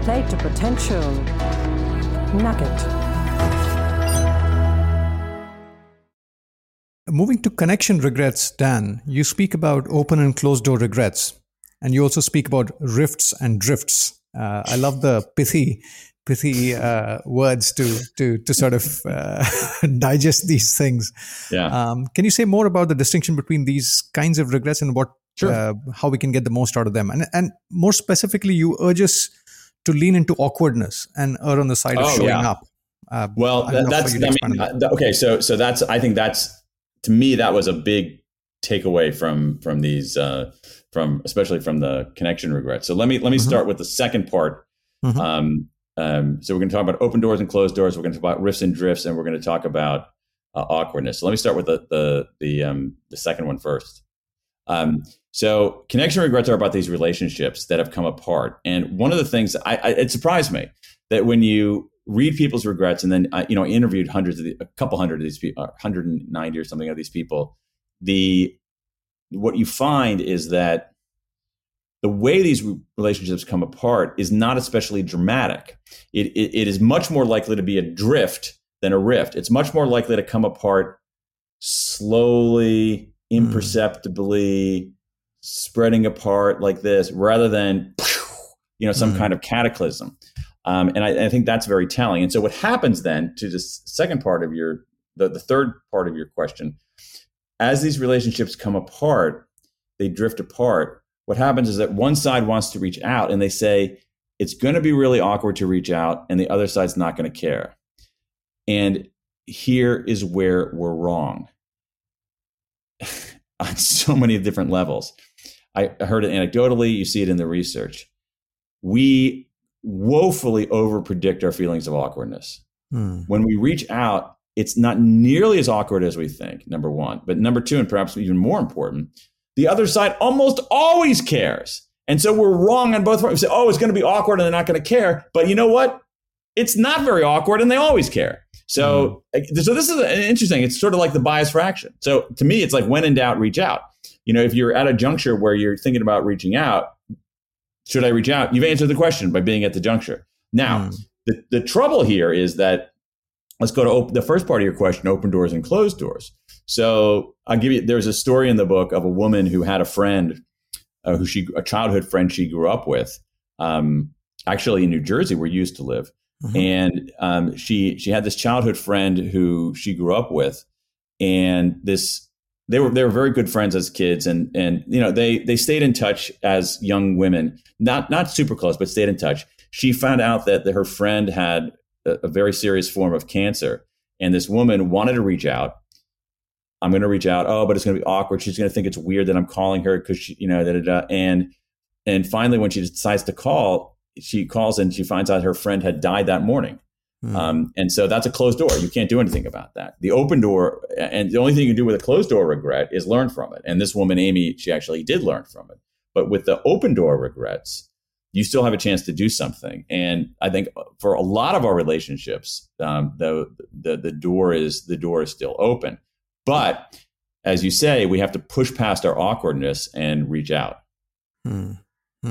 Play to potential. Nugget. Moving to connection regrets, Dan, you speak about open and closed door regrets, and you also speak about rifts and drifts. I love the pithy words to sort of digest these things. Yeah. Can you say more about the distinction between these kinds of regrets and what how we can get the most out of them? And more specifically, you urge us to lean into awkwardness and err on the side of showing up. Okay. So that's, I think that's, to me, that was a big takeaway from these, especially from the connection regrets. So let me start with the second part. So we're going to talk about open doors and closed doors. We're going to talk about rifts and drifts, and we're going to talk about awkwardness. So let me start with the second one first. So connection regrets are about these relationships that have come apart. And one of the things it surprised me that when you read people's regrets, and then I interviewed a couple hundred of these people, 190 or something of these people. What you find is that the way these relationships come apart is not especially dramatic. It is much more likely to be a drift than a rift. It's much more likely to come apart slowly, imperceptibly, spreading apart like this, rather than some kind of cataclysm. And I think that's very telling. And so what happens then to the second part of the third part of your question, as these relationships come apart, they drift apart. What happens is that one side wants to reach out and they say, it's going to be really awkward to reach out, and the other side's not going to care. And here is where we're wrong on so many different levels. I heard it anecdotally. You see it in the research. We woefully overpredict our feelings of awkwardness. When we reach out, it's not nearly as awkward as we think, number one. But number two, and perhaps even more important, the other side almost always cares. And so we're wrong on both fronts. We say, it's going to be awkward and they're not going to care. But you know what? It's not very awkward and they always care. So this is interesting. It's sort of like the bias for action. So to me, it's like when in doubt, reach out. If you're at a juncture where you're thinking about reaching out, should I reach out? You've answered the question by being at the juncture. Now, the trouble here is that, let's go to the first part of your question, open doors and closed doors. So there's a story in the book of a woman who had a friend, a childhood friend she grew up with, actually in New Jersey, where you used to live. And she had this childhood friend who she grew up with, and they were very good friends as kids, and they stayed in touch as young women, not super close, but stayed in touch. She found out that her friend had a very serious form of cancer, and this woman wanted to reach out. I'm going to reach out. But it's going to be awkward. She's going to think it's weird that I'm calling her because she, and finally, when she decides to call, she calls and she finds out her friend had died that morning. And so that's a closed door. You can't do anything about that. The open door, and the only thing you can do with a closed door regret is learn from it. And this woman, Amy, she actually did learn from it. But with the open door regrets, you still have a chance to do something. And I think for a lot of our relationships, the door is still open. But as you say, we have to push past our awkwardness and reach out. And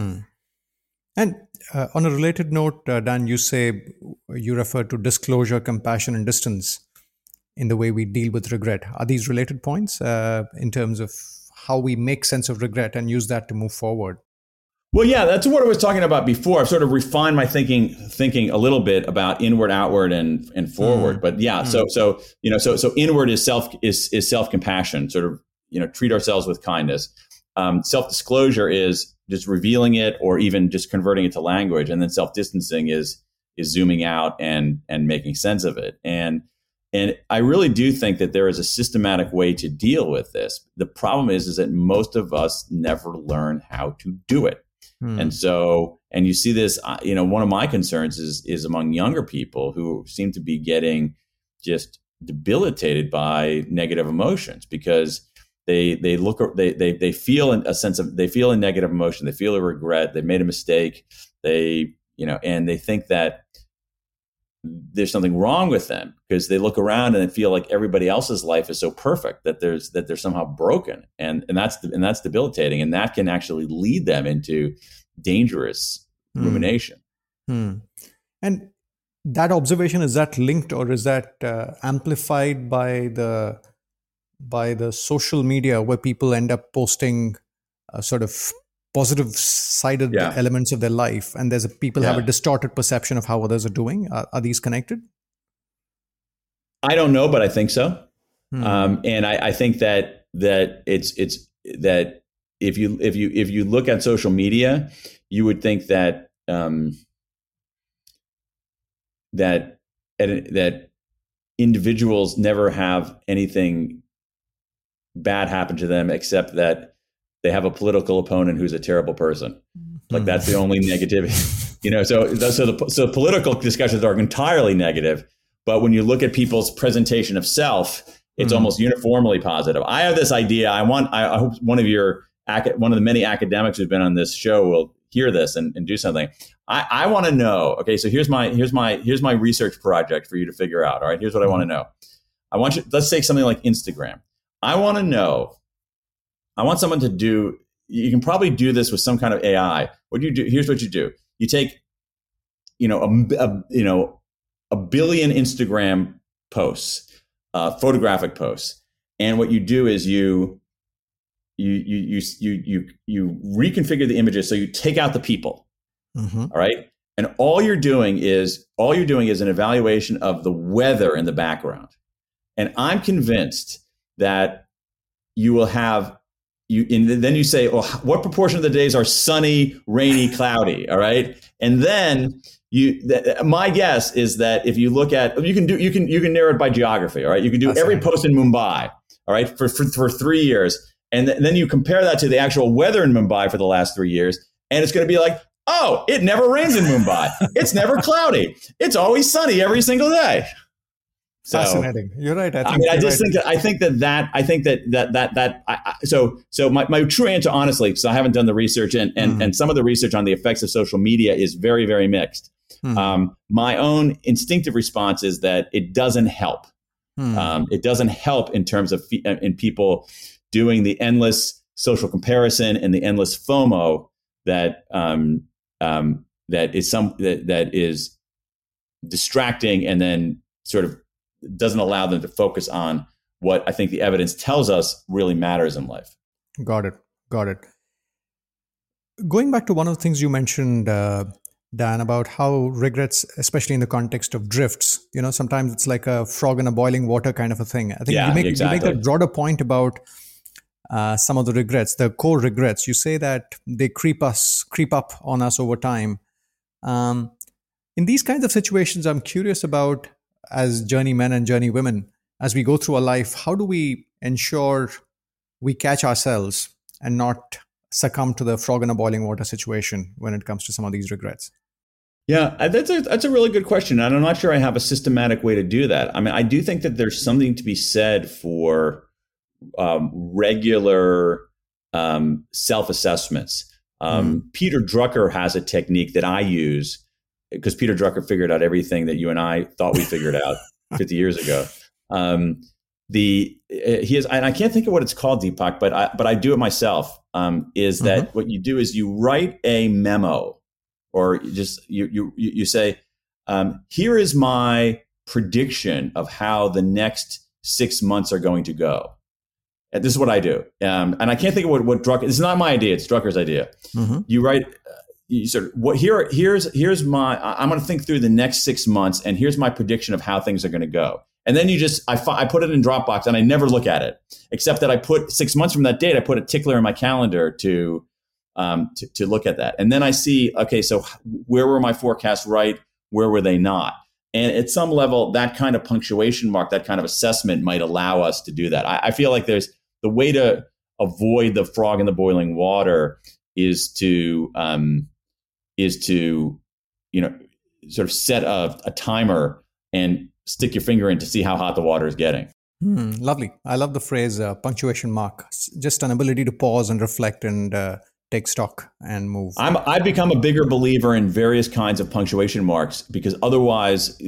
on a related note, Dan, you refer to disclosure, compassion, and distance in the way we deal with regret. Are these related points in terms of how we make sense of regret and use that to move forward? Well, yeah, that's what I was talking about before. I've sort of refined my thinking a little bit about inward, outward, and forward. But yeah, so inward is self-compassion, sort of, treat ourselves with kindness. Self-disclosure is just revealing it or even just converting it to language. And then self-distancing is zooming out and making sense of it. And I really do think that there is a systematic way to deal with this. The problem is that most of us never learn how to do it. And so, and you see this, one of my concerns is among younger people who seem to be getting just debilitated by negative emotions because they feel a negative emotion. They feel a regret. They made a mistake. And they think that there's something wrong with them because they look around and they feel like everybody else's life is so perfect that they're somehow broken. And that's debilitating. And that can actually lead them into dangerous rumination. And that observation, is that linked or is that amplified by the social media where people end up posting sort of positive sided elements of their life, and people have a distorted perception of how others are doing? Are these connected? I don't know, but I think so. And I think that it's that if you look at social media, you would think that that individuals never have anything bad happen to them, except that they have a political opponent who's a terrible person. Like that's the only negativity, so political discussions are entirely negative. But when you look at people's presentation of self, it's almost uniformly positive. I have this idea. I hope one of the many academics who've been on this show will hear this and do something. I want to know. Okay, so here's my research project for you to figure out. All right, here's what I want to know. Let's take something like Instagram. I want to know. I want someone to do. You can probably do this with some kind of AI. What do you do? Here's what you do. You take, a billion Instagram posts, photographic posts, and what you do is you reconfigure the images so you take out the people. All right, and all you're doing is an evaluation of the weather in the background, and I'm convinced that you will have then you say, oh, what proportion of the days are sunny, rainy, cloudy? All right, and then my guess is that if you look at, you can narrow it by geography. All right, you can do every post in Mumbai. All right, for 3 years, and then you compare that to the actual weather in Mumbai for the last 3 years, and it's going to be like, oh, it never rains in Mumbai. It's never cloudy. It's always sunny every single day. So, fascinating. You're right. So my true answer, honestly, because I haven't done the research and some of the research on the effects of social media is very, very mixed. My own instinctive response is that it doesn't help. It doesn't help in terms of in people doing the endless social comparison and the endless FOMO that is distracting and then sort of doesn't allow them to focus on what I think the evidence tells us really matters in life. Got it. Going back to one of the things you mentioned, Dan, about how regrets, especially in the context of drifts, sometimes it's like a frog in a boiling water kind of a thing. I think you make that broader point about some of the regrets, the core regrets. You say that they creep up on us over time. In these kinds of situations, I'm curious about, as journeymen and journeywomen, as we go through our life, how do we ensure we catch ourselves and not succumb to the frog in a boiling water situation when it comes to some of these regrets? Yeah, that's a really good question. And I'm not sure I have a systematic way to do that. I mean, I do think that there's something to be said for regular self-assessments. Peter Drucker has a technique that I use because Peter Drucker figured out everything that you and I thought we figured out 50 years ago. He is, and I can't think of what it's called, Deepak, but I do it myself. Is that what you do is you write a memo, or you say, here is my prediction of how the next 6 months are going to go. And this is what I do. And I can't think of what Drucker. It's not my idea. It's Drucker's idea. You write. You sort of here's my. I'm going to think through the next 6 months, and here's my prediction of how things are going to go. And then I put it in Dropbox, and I never look at it, except that I put 6 months from that date. I put a tickler in my calendar to look at that, and then I see, okay, so where were my forecasts right? Where were they not? And at some level, that kind of punctuation mark, that kind of assessment, might allow us to do that. I feel like there's the way to avoid the frog in the boiling water is to sort of set a timer and stick your finger in to see how hot the water is getting. Lovely. I love the phrase punctuation mark. Just an ability to pause and reflect and take stock and move. I've become a bigger believer in various kinds of punctuation marks, because otherwise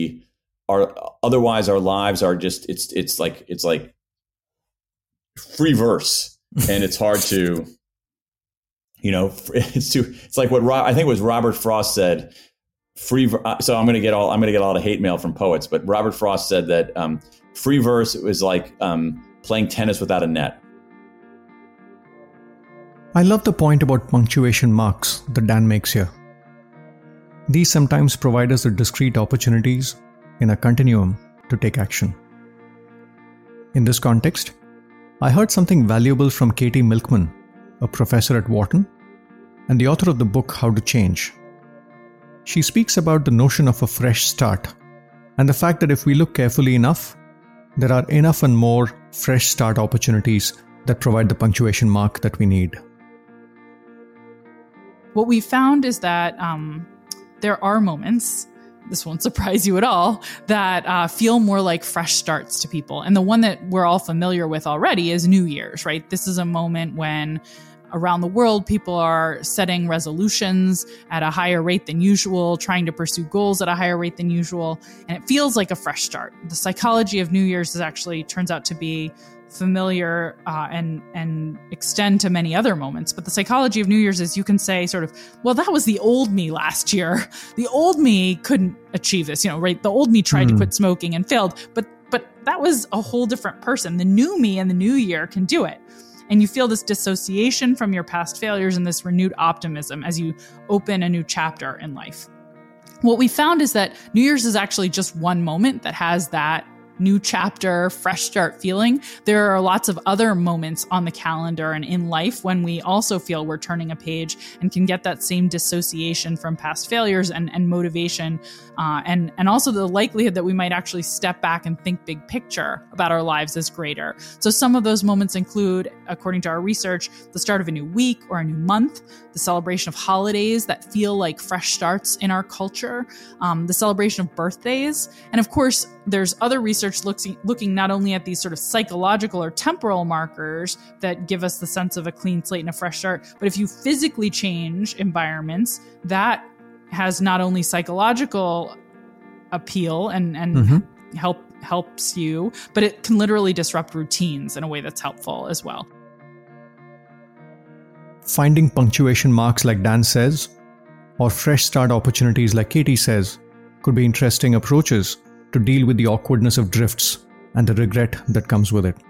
our lives are just it's like free verse, and it's hard to. It's like what I think it was Robert Frost said. so I'm going to get a lot of hate mail from poets, but Robert Frost said that free verse was like playing tennis without a net. I love the point about punctuation marks that Dan makes here. These sometimes provide us with discrete opportunities in a continuum to take action. In this context, I heard something valuable from Katie Milkman, a professor at Wharton, and the author of the book How to Change. She speaks about the notion of a fresh start and the fact that if we look carefully enough, there are enough and more fresh start opportunities that provide the punctuation mark that we need. What we found is that there are moments, this won't surprise you at all, that feel more like fresh starts to people. And the one that we're all familiar with already is New Year's, right? This is a moment when around the world, people are setting resolutions at a higher rate than usual, trying to pursue goals at a higher rate than usual. And it feels like a fresh start. The psychology of New Year's turns out to be familiar and extend to many other moments. But the psychology of New Year's is you can say sort of, well, that was the old me last year. The old me couldn't achieve this, right? The old me tried to quit smoking and failed, but that was a whole different person. The new me in the new year can do it. And you feel this dissociation from your past failures and this renewed optimism as you open a new chapter in life. What we found is that New Year's is actually just one moment that has that new chapter, fresh start feeling. There are lots of other moments on the calendar and in life when we also feel we're turning a page and can get that same dissociation from past failures and motivation, and also the likelihood that we might actually step back and think big picture about our lives is greater. So some of those moments include, according to our research, the start of a new week or a new month, the celebration of holidays that feel like fresh starts in our culture, the celebration of birthdays, and of course, there's other research looking not only at these sort of psychological or temporal markers that give us the sense of a clean slate and a fresh start, but if you physically change environments, that has not only psychological appeal and helps you, but it can literally disrupt routines in a way that's helpful as well. Finding punctuation marks like Dan says, or fresh start opportunities like Katie says, could be interesting approaches to deal with the awkwardness of drifts and the regret that comes with it.